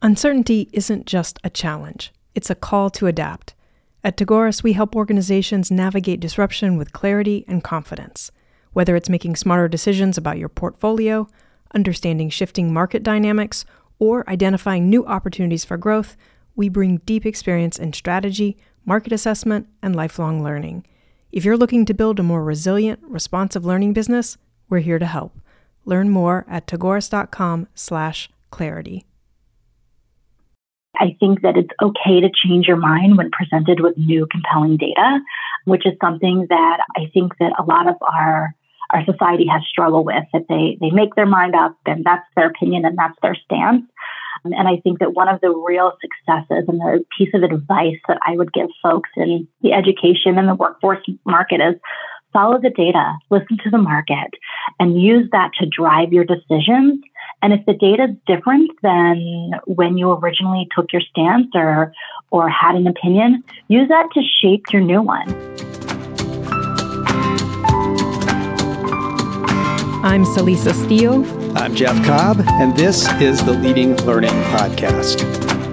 Uncertainty isn't just a challenge, it's a call to adapt. At Tagoras, we help organizations navigate disruption with clarity and confidence. Whether it's making smarter decisions about your portfolio, understanding shifting market dynamics, or identifying new opportunities for growth, we bring deep experience in strategy, market assessment, and lifelong learning. If you're looking to build a more resilient, responsive learning business, we're here to help. Learn more at tagoras.com/clarity. I think that it's okay to change your mind when presented with new compelling data, which is something that I think that a lot of our society has struggled with. If they make their mind up, then that's their opinion and that's their stance. And I think that one of the real successes and the piece of advice that I would give folks in the education and the workforce market is follow the data, listen to the market, and use that to drive your decisions. And if the data is different than when you originally took your stance or had an opinion, use that to shape your new one. I'm Celisa Steele. I'm Jeff Cobb, and this is the Leading Learning Podcast.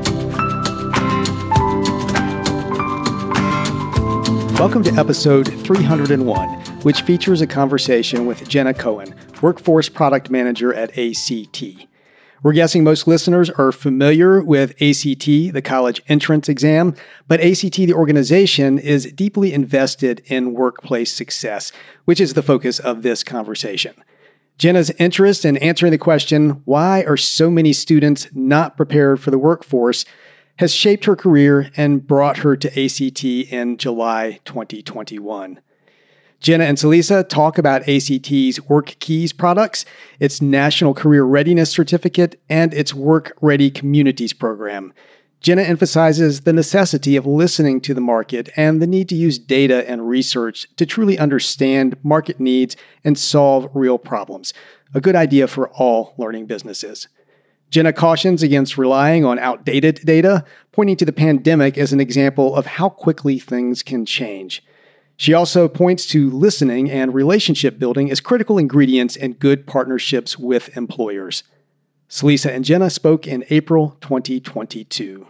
Welcome to episode 301, which features a conversation with Jenna Cohen, Workforce Product Manager at ACT. We're guessing most listeners are familiar with ACT, the college entrance exam, but ACT, the organization, is deeply invested in workplace success, which is the focus of this conversation. Jenna's interest in answering the question, why are so many students not prepared for the workforce, has shaped her career and brought her to ACT in July 2021. Jenna and Celisa talk about ACT's WorkKeys products, its National Career Readiness Certificate, and its Work Ready Communities program. Jenna emphasizes the necessity of listening to the market and the need to use data and research to truly understand market needs and solve real problems. A good idea for all learning businesses. Jenna cautions against relying on outdated data, pointing to the pandemic as an example of how quickly things can change. She also points to listening and relationship building as critical ingredients in good partnerships with employers. Celisa and Jenna spoke in April 2022.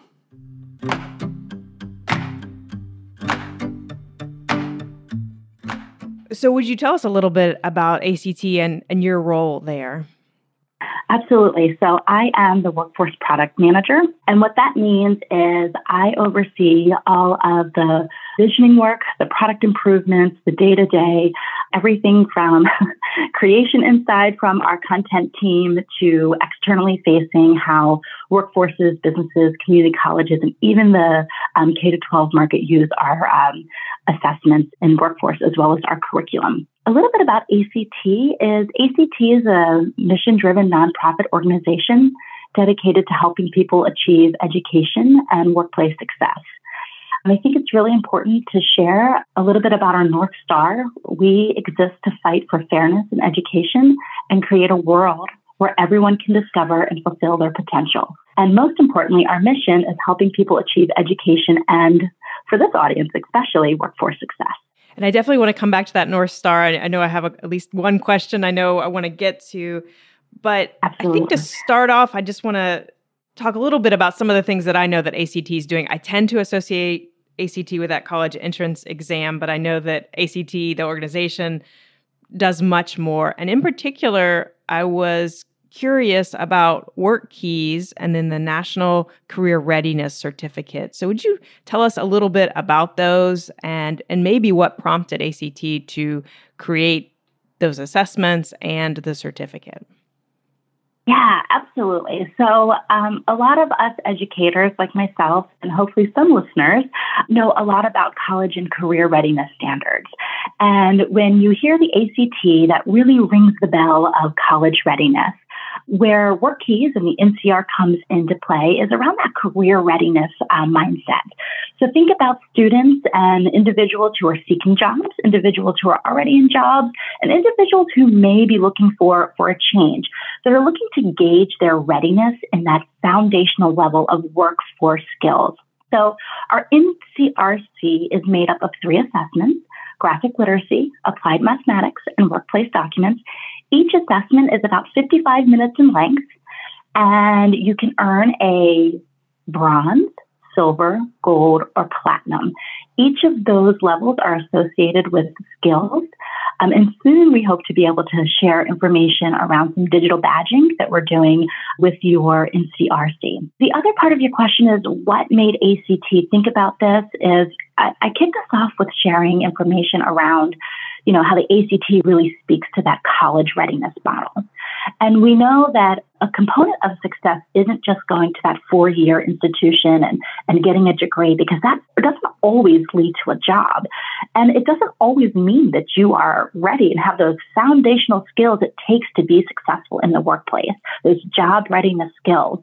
So would you tell us a little bit about ACT and your role there? Absolutely. So I am the Workforce Product Manager. And what that means is I oversee all of the visioning work, the product improvements, the day-to-day, everything from creation inside from our content team to externally facing how workforces, businesses, community colleges, and even the K-12 market use our assessments in workforce as well as our curriculum. A little bit about ACT is a mission-driven nonprofit organization dedicated to helping people achieve education and workplace success. And I think it's really important to share a little bit about our North Star. We exist to fight for fairness in education and create a world where everyone can discover and fulfill their potential. And most importantly, our mission is helping people achieve education and, for this audience especially, workforce success. And I definitely want to come back to that North Star. I know I have at least one question I know I want to get to. But Absolutely. I think to start off, I just want to talk a little bit about some of the things that I know that ACT is doing. I tend to associate ACT with that college entrance exam, but I know that ACT, the organization, does much more. And in particular, I was curious about WorkKeys and then the National Career Readiness Certificate. So would you tell us a little bit about those and maybe what prompted ACT to create those assessments and the certificate? Yeah, absolutely. So a lot of us educators like myself and hopefully some listeners know a lot about college and career readiness standards. And when you hear the ACT, that really rings the bell of college readiness. Where WorkKeys and the NCR comes into play is around that career readiness mindset. So think about students and individuals who are seeking jobs, individuals who are already in jobs, and individuals who may be looking for a change. That are looking to gauge their readiness in that foundational level of workforce skills. So our NCRC is made up of 3 assessments: graphic literacy, applied mathematics, and workplace documents. Each assessment is about 55 minutes in length, And you can earn a bronze, silver, gold, or platinum. Each of those levels are associated with skills. And soon we hope to be able to share information around some digital badging that we're doing with your NCRC. The other part of your question is what made ACT think about this is I kicked us off with sharing information around, how the ACT really speaks to that college readiness model. And we know that a component of success isn't just going to that 4-year institution and getting a degree, because that doesn't always lead to a job. And it doesn't always mean that you are ready and have those foundational skills it takes to be successful in the workplace, those job readiness skills.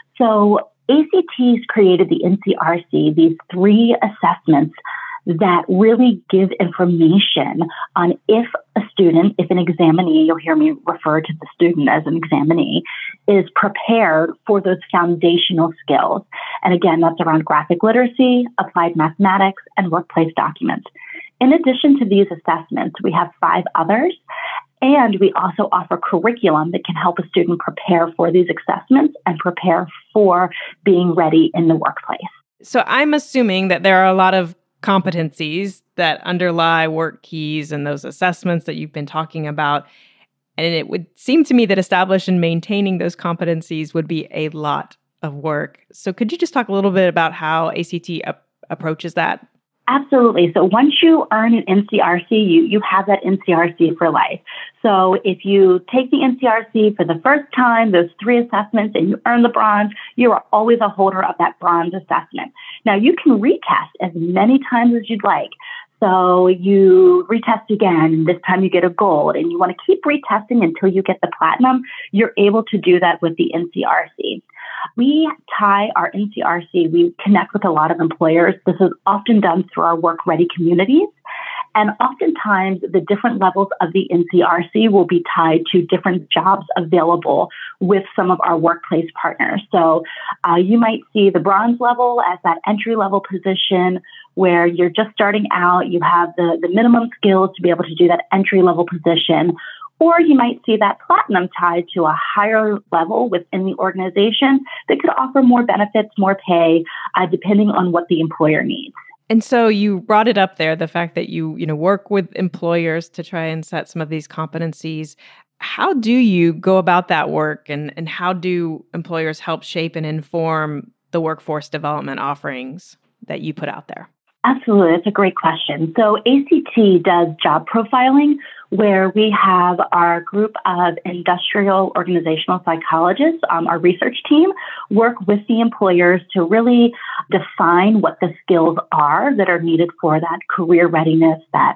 So ACT's created the NCRC, these 3 assessments that really give information on if an examinee, you'll hear me refer to the student as an examinee, is prepared for those foundational skills. And again, that's around graphic literacy, applied mathematics, and workplace documents. In addition to these assessments, we have 5 others, and we also offer curriculum that can help a student prepare for these assessments and prepare for being ready in the workplace. So I'm assuming that there are a lot of competencies that underlie WorkKeys and those assessments that you've been talking about. And it would seem to me that establishing and maintaining those competencies would be a lot of work. So could you just talk a little bit about how ACT approaches that? Absolutely. So once you earn an NCRC, you have that NCRC for life. So if you take the NCRC for the first time, those 3 assessments, and you earn the bronze, you are always a holder of that bronze assessment. Now, you can retest as many times as you'd like. So you retest again, and this time you get a gold, and you want to keep retesting until you get the platinum. You're able to do that with the NCRC. We tie our NCRC, we connect with a lot of employers. This is often done through our Work Ready communities. And oftentimes, the different levels of the NCRC will be tied to different jobs available with some of our workplace partners. So you might see the bronze level as that entry-level position where you're just starting out, you have the minimum skills to be able to do that entry-level position. Or you might see that platinum tied to a higher level within the organization that could offer more benefits, more pay, depending on what the employer needs. And so you brought it up there, the fact that you work with employers to try and set some of these competencies. How do you go about that work, and how do employers help shape and inform the workforce development offerings that you put out there? Absolutely. That's a great question. So ACT does job profiling, where we have our group of industrial organizational psychologists, our research team, work with the employers to really define what the skills are that are needed for that career readiness, that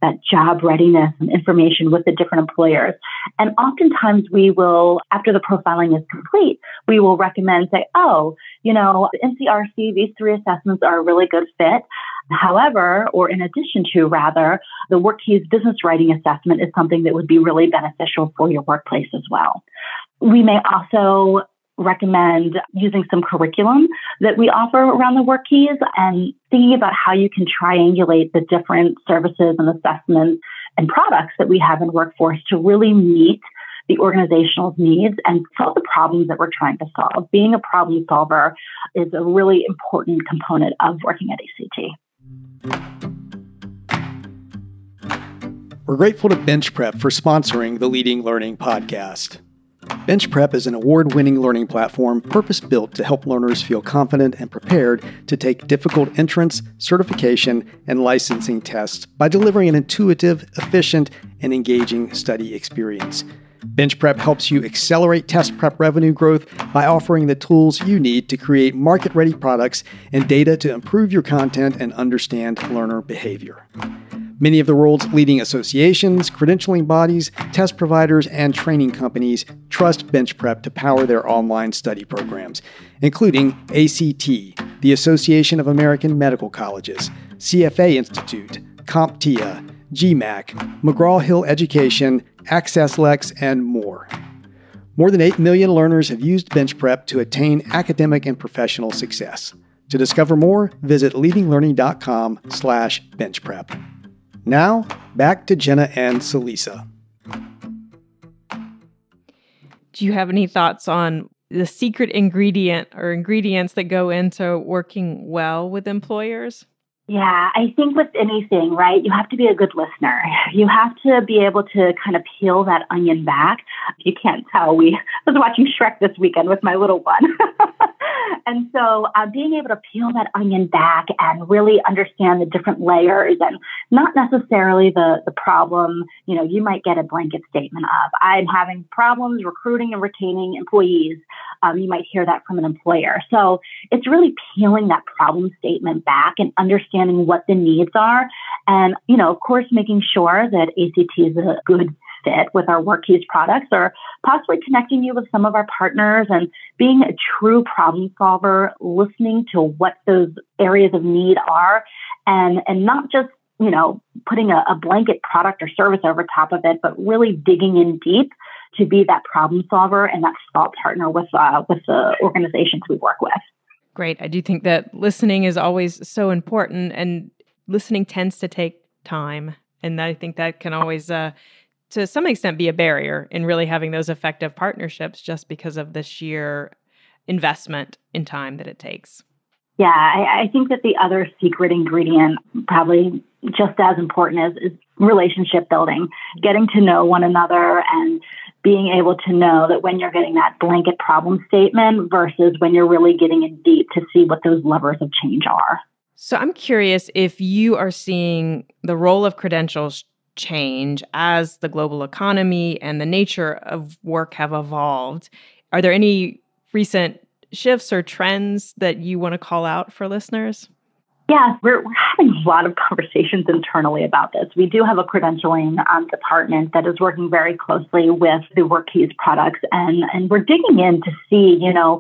job readiness and information with the different employers. And oftentimes we will, after the profiling is complete, we will recommend, say, the NCRC, these 3 assessments are a really good fit. However, or in addition to rather, the WorkKeys business writing assessment is something that would be really beneficial for your workplace as well. We may also recommend using some curriculum that we offer around the WorkKeys and thinking about how you can triangulate the different services and assessments and products that we have in Workforce to really meet the organizational needs and solve the problems that we're trying to solve. Being a problem solver is a really important component of working at ACT. We're grateful to BenchPrep for sponsoring the Leading Learning podcast. BenchPrep is an award-winning learning platform purpose-built to help learners feel confident and prepared to take difficult entrance, certification, and licensing tests by delivering an intuitive, efficient, and engaging study experience. BenchPrep helps you accelerate test prep revenue growth by offering the tools you need to create market-ready products and data to improve your content and understand learner behavior. Many of the world's leading associations, credentialing bodies, test providers, and training companies trust BenchPrep to power their online study programs, including ACT, the Association of American Medical Colleges, CFA Institute, CompTIA, GMAC, McGraw-Hill Education, AccessLex, and more. More than 8 million learners have used BenchPrep to attain academic and professional success. To discover more, visit leadinglearning.com/benchprep. Now, back to Jenna and Celisa. Do you have any thoughts on the secret ingredient or ingredients that go into working well with employers? Yeah, I think with anything, right, you have to be a good listener. You have to be able to kind of peel that onion back. You can't tell. I was watching Shrek this weekend with my little one. And so being able to peel that onion back and really understand the different layers and not necessarily the problem, you might get a blanket statement of, I'm having problems recruiting and retaining employees. You might hear that from an employer. So it's really peeling that problem statement back and understanding what the needs are. And, of course, making sure that ACT is a good fit with our WorkKeys products, or possibly connecting you with some of our partners and being a true problem solver, listening to what those areas of need are, and not just, putting a blanket product or service over top of it, but really digging in deep to be that problem solver and that thought partner with the organizations we work with. Great. I do think that listening is always so important, and listening tends to take time. And I think that can always, to some extent, be a barrier in really having those effective partnerships, just because of the sheer investment in time that it takes. Yeah, I think that the other secret ingredient, probably just as important, is relationship building, getting to know one another and being able to know that when you're getting that blanket problem statement versus when you're really getting in deep to see what those levers of change are. So I'm curious if you are seeing the role of credentials change as the global economy and the nature of work have evolved. Are there any recent shifts or trends that you want to call out for listeners? Yeah, we're having a lot of conversations internally about this. We do have a credentialing department that is working very closely with the WorkKeys products, and we're digging in to see,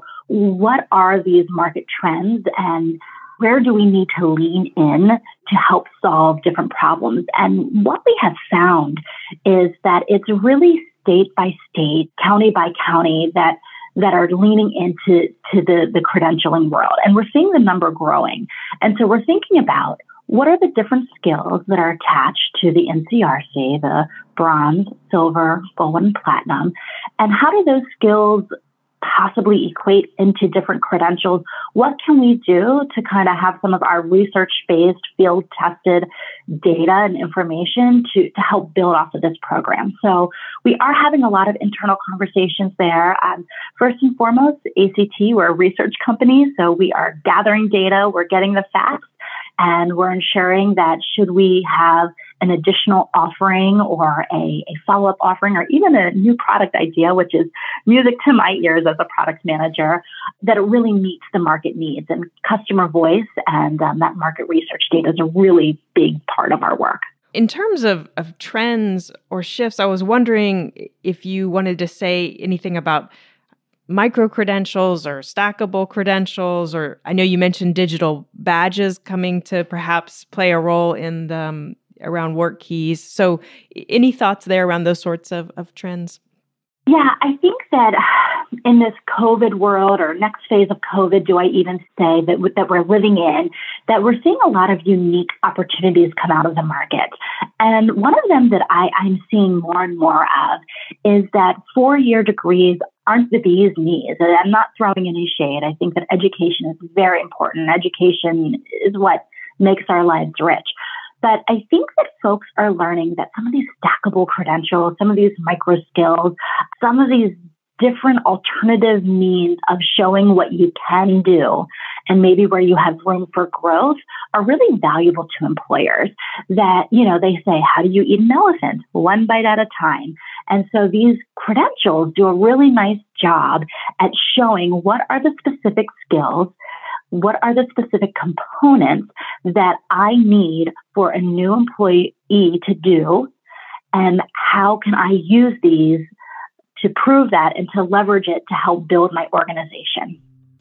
what are these market trends and where do we need to lean in to help solve different problems. And what we have found is that it's really state by state, county by county that are leaning into the credentialing world. And we're seeing the number growing. And so we're thinking about what are the different skills that are attached to the NCRC, the bronze, silver, gold, and platinum, and how do those skills possibly equate into different credentials? What can we do to kind of have some of our research-based, field-tested data and information to help build off of this program? So we are having a lot of internal conversations there. First and foremost, ACT, we're a research company, so we are gathering data, we're getting the facts, and we're ensuring that should we have an additional offering or a follow-up offering or even a new product idea, which is music to my ears as a product manager, that it really meets the market needs. And customer voice and that market research data is a really big part of our work. In terms of trends or shifts, I was wondering if you wanted to say anything about micro-credentials or stackable credentials, or I know you mentioned digital badges coming to perhaps play a role in the around WorkKeys. So any thoughts there around those sorts of trends? Yeah, I think that in this COVID world or next phase of COVID, do I even say that we're living in, that we're seeing a lot of unique opportunities come out of the market. And one of them that I'm seeing more and more of is that 4-year degrees aren't the bee's knees. And I'm not throwing any shade. I think that education is very important. Education is what makes our lives rich. But I think that folks are learning that some of these stackable credentials, some of these micro skills, some of these different alternative means of showing what you can do and maybe where you have room for growth are really valuable to employers. That, they say, how do you eat an elephant? One bite at a time. And so these credentials do a really nice job at showing what are the specific skills, what are the specific components that I need for a new employee to do, and how can I use these to prove that and to leverage it to help build my organization.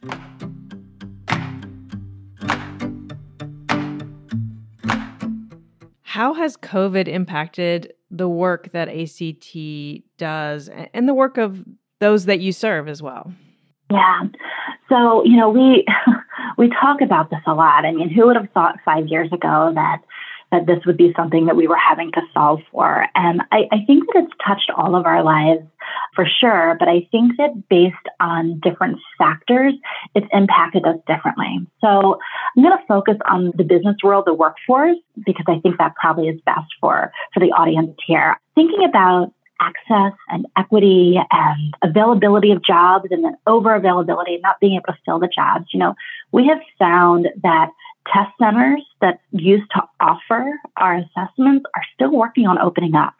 How has COVID impacted the work that ACT does and the work of those that you serve as well? Yeah. So, we talk about this a lot. I mean, who would have thought 5 years ago that that this would be something that we were having to solve for. And I think that it's touched all of our lives for sure, but I think that based on different factors, it's impacted us differently. So I'm going to focus on the business world, the workforce, because I think that probably is best for the audience here. Thinking about access and equity and availability of jobs and then over availability, not being able to fill the jobs. We have found that test centers that used to offer our assessments are still working on opening up.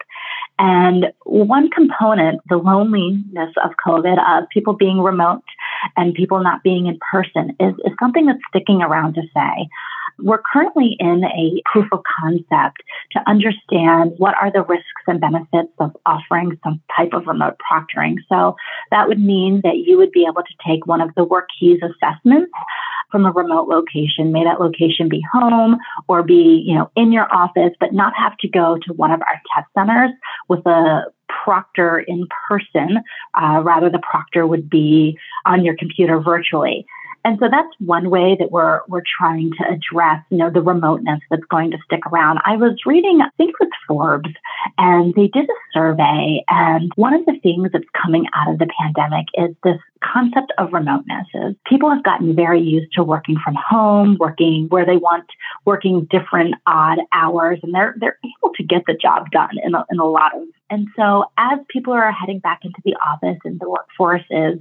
And one component, the loneliness of COVID, of people being remote and people not being in person, is something that's sticking around to say. We're currently in a proof of concept to understand what are the risks and benefits of offering some type of remote proctoring. So that would mean that you would be able to take one of the WorkKeys assessments from a remote location. May that location be home or be, in your office, but not have to go to one of our test centers with a proctor in person. Rather, the proctor would be on your computer virtually. And so that's one way that we're trying to address, the remoteness that's going to stick around. I was reading, I think it was Forbes, and they did a survey. And one of the things that's coming out of the pandemic is this concept of remoteness. Is people have gotten very used to working from home, working where they want, working different odd hours, and they're able to get the job done in a lot of. And so as people are heading back into the office and the workforce is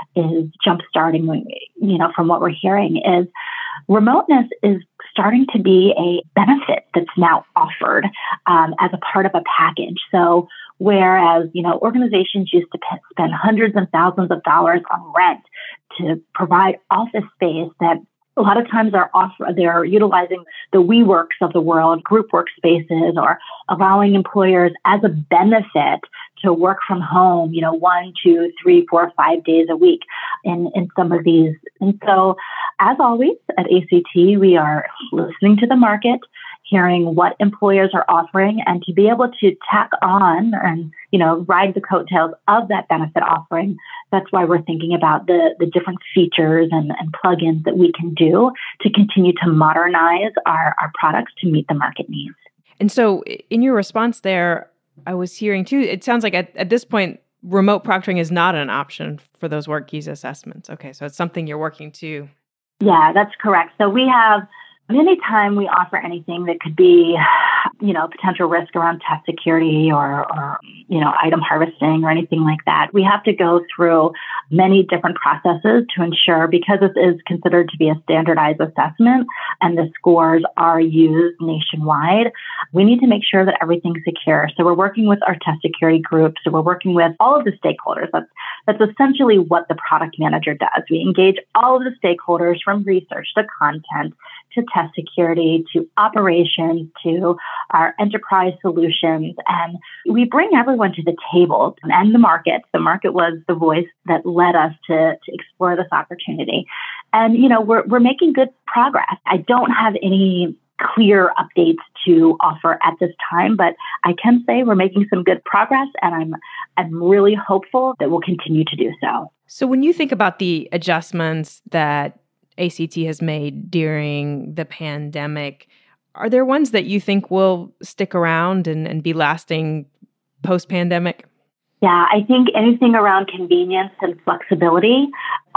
jump starting, from what we're hearing, is remoteness is starting to be a benefit that's now offered as a part of a package. So whereas, organizations used to spend hundreds and thousands of dollars on rent to provide office space that a lot of times they're utilizing the WeWorks of the world, group workspaces, or allowing employers as a benefit to work from home, 1, 2, 3, 4, 5 days a week in some of these. And so, as always, at ACT, we are listening to the market, hearing what employers are offering, and to be able to tack on and, ride the coattails of that benefit offering. That's why we're thinking about the different features and plugins that we can do to continue to modernize our products to meet the market needs. And so in your response there, I was hearing too, it sounds like at this point, remote proctoring is not an option for those WorkKeys assessments. Okay, so it's something you're working to. Yeah, that's correct. So we have, anytime we offer anything that could be, potential risk around test security or item harvesting or anything like that, we have to go through many different processes to ensure, because this is considered to be a standardized assessment and the scores are used nationwide, we need to make sure that everything's secure. So we're working with our test security groups. So we're working with all of the stakeholders. That's essentially what the product manager does. We engage all of the stakeholders, from research to content to test security to operations to our enterprise solutions. And we bring everyone to the table and the market. The market was the voice that led us to explore this opportunity. And, we're making good progress. I don't have any clear updates to offer at this time, but I can say we're making some good progress, and I'm really hopeful that we'll continue to do so. So when you think about the adjustments that ACT has made during the pandemic, are there ones that you think will stick around and be lasting post-pandemic? Yeah, I think anything around convenience and flexibility,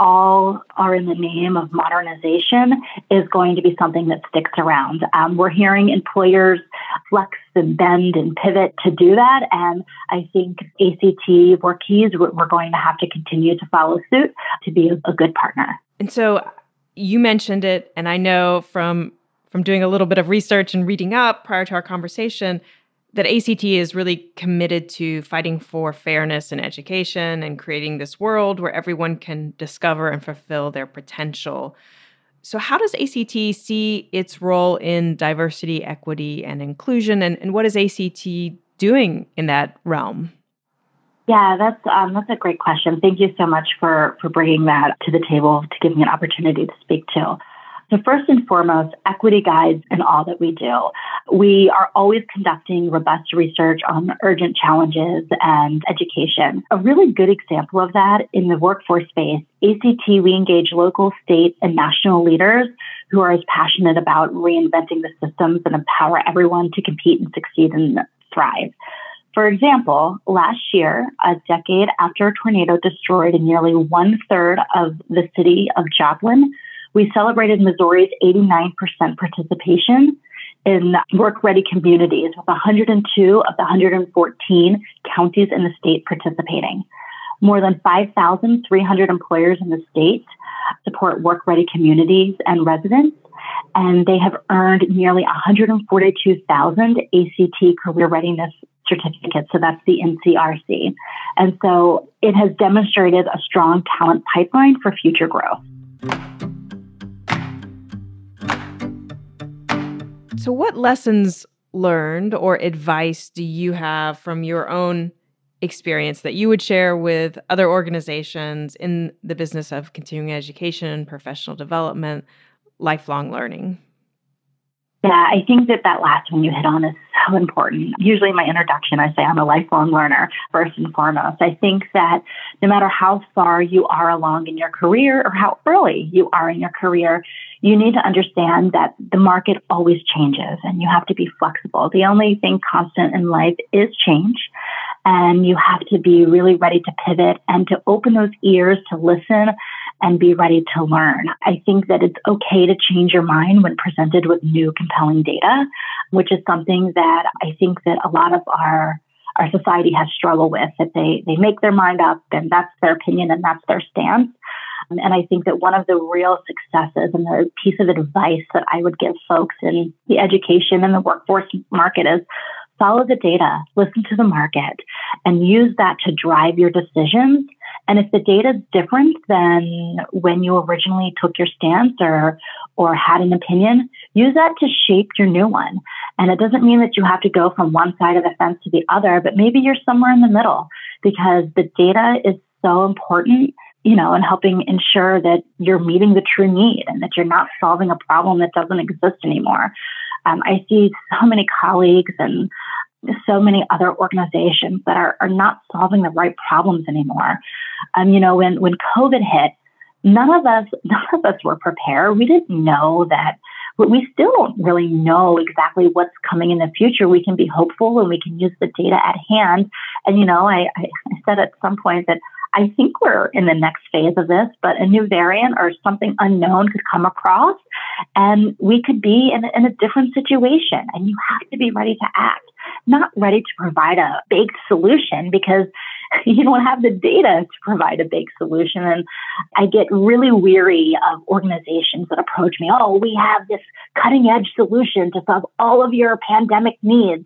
all are in the name of modernization, is going to be something that sticks around. We're hearing employers flex and bend and pivot to do that. And I think ACT WorkKeys, we're going to have to continue to follow suit to be a good partner. And so you mentioned it, and I know from doing a little bit of research and reading up prior to our conversation that ACT is really committed to fighting for fairness in education and creating this world where everyone can discover and fulfill their potential. So how does ACT see its role in diversity, equity, and inclusion, and what is ACT doing in that realm? Yeah, that's a great question. Thank you so much for bringing that to the table, to give me an opportunity to speak to. So first and foremost, equity guides in all that we do. We are always conducting robust research on urgent challenges and education. A really good example of that in the workforce space, ACT, we engage local, state, and national leaders who are as passionate about reinventing the systems and empower everyone to compete and succeed and thrive. For example, last year, a decade after a tornado destroyed nearly 1/3 of the city of Joplin, we celebrated Missouri's 89% participation in work-ready communities, with 102 of the 114 counties in the state participating. More than 5,300 employers in the state support work-ready communities and residents, and they have earned nearly 142,000 ACT career readiness certificates. So that's the NCRC. And so it has demonstrated a strong talent pipeline for future growth. So what lessons learned or advice do you have from your own experience that you would share with other organizations in the business of continuing education, professional development, lifelong learning? Yeah, I think that last one you hit on is so important. Usually in my introduction, I say I'm a lifelong learner, first and foremost. I think that no matter how far you are along in your career or how early you are in your career, you need to understand that the market always changes and you have to be flexible. The only thing constant in life is change. And you have to be really ready to pivot and to open those ears to listen and be ready to learn. I think that it's okay to change your mind when presented with new compelling data, which is something that I think that a lot of our society has struggled with, that they make their mind up and that's their opinion and that's their stance. And I think that one of the real successes and the piece of advice that I would give folks in the education and the workforce market is follow the data, listen to the market, and use that to drive your decisions. And if the data is different than when you originally took your stance or had an opinion, use that to shape your new one. And it doesn't mean that you have to go from one side of the fence to the other, but maybe you're somewhere in the middle, because the data is so important, in helping ensure that you're meeting the true need and that you're not solving a problem that doesn't exist anymore. I see so many colleagues and so many other organizations that are not solving the right problems anymore. When COVID hit, none of us were prepared. We didn't know that. We still don't really know exactly what's coming in the future. We can be hopeful and we can use the data at hand. And, I said at some point that I think we're in the next phase of this, but a new variant or something unknown could come across and we could be in a different situation, and you have to be ready to act, not ready to provide a baked solution because you don't have the data to provide a baked solution. And I get really weary of organizations that approach me, oh, we have this cutting edge solution to solve all of your pandemic needs.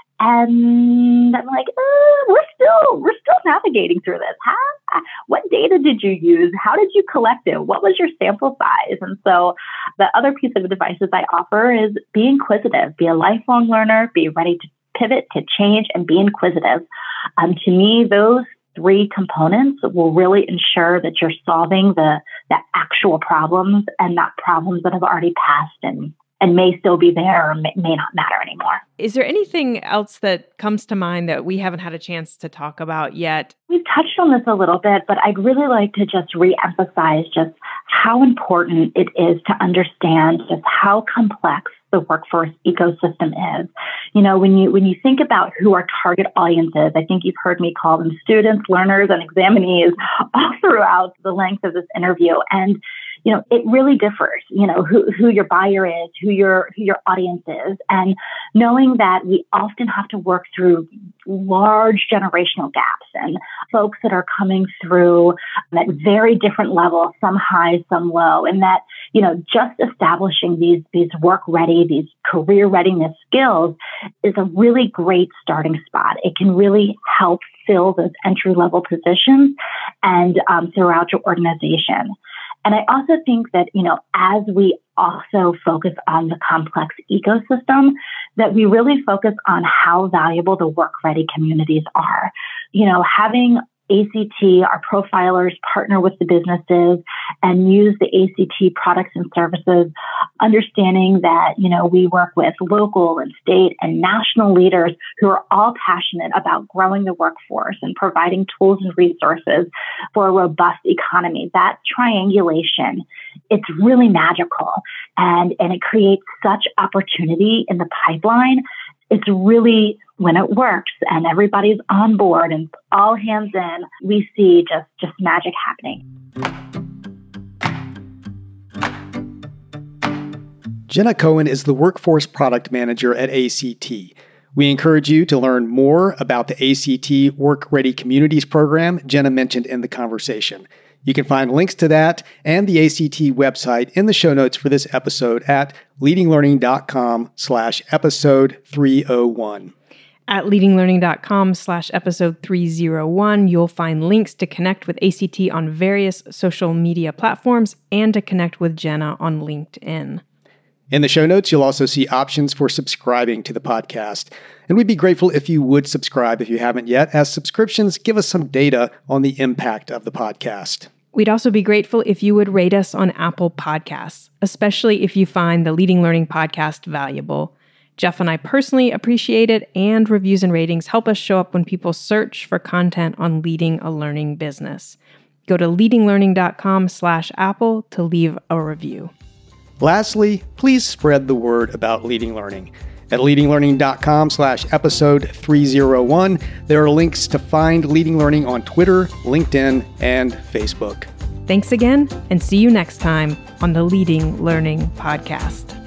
And I'm like, we're still navigating through this. What data did you use? How did you collect it? What was your sample size? And so the other piece of advice I offer is be inquisitive, be a lifelong learner, be ready to pivot, to change, and be inquisitive. To me, those three components will really ensure that you're solving the actual problems and not problems that have already passed and may still be there or may not matter anymore. Is there anything else that comes to mind that we haven't had a chance to talk about yet? We've touched on this a little bit, but I'd really like to just reemphasize just how important it is to understand just how complex the workforce ecosystem is. When you think about who our target audience is, I think you've heard me call them students, learners, and examinees all throughout the length of this interview. And it really differs, who your buyer is, who your audience is, and knowing that we often have to work through large generational gaps and folks that are coming through at very different levels, some high, some low, and that, just establishing these work ready, these career readiness skills is a really great starting spot. It can really help fill those entry level positions and throughout your organization. And I also think that, as we also focus on the complex ecosystem, that we really focus on how valuable the work-ready communities are. Having ACT, our profilers partner with the businesses and use the ACT products and services, understanding that, we work with local and state and national leaders who are all passionate about growing the workforce and providing tools and resources for a robust economy. That triangulation, it's really magical, and it creates such opportunity in the pipeline. It's really, when it works and everybody's on board and all hands in, we see just magic happening. Jenna Cohen is the Workforce Product Manager at ACT. We encourage you to learn more about the ACT Work Ready Communities program Jenna mentioned in the conversation. You can find links to that and the ACT website in the show notes for this episode at leadinglearning.com/episode 301. At leadinglearning.com/episode 301, you'll find links to connect with ACT on various social media platforms and to connect with Jenna on LinkedIn. In the show notes, you'll also see options for subscribing to the podcast. And we'd be grateful if you would subscribe if you haven't yet, as subscriptions give us some data on the impact of the podcast. We'd also be grateful if you would rate us on Apple Podcasts, especially if you find the Leading Learning podcast valuable. Jeff and I personally appreciate it, and reviews and ratings help us show up when people search for content on leading a learning business. Go to leadinglearning.com/Apple to leave a review. Lastly, please spread the word about Leading Learning. At leadinglearning.com/episode 301, there are links to find Leading Learning on Twitter, LinkedIn, and Facebook. Thanks again, and see you next time on the Leading Learning podcast.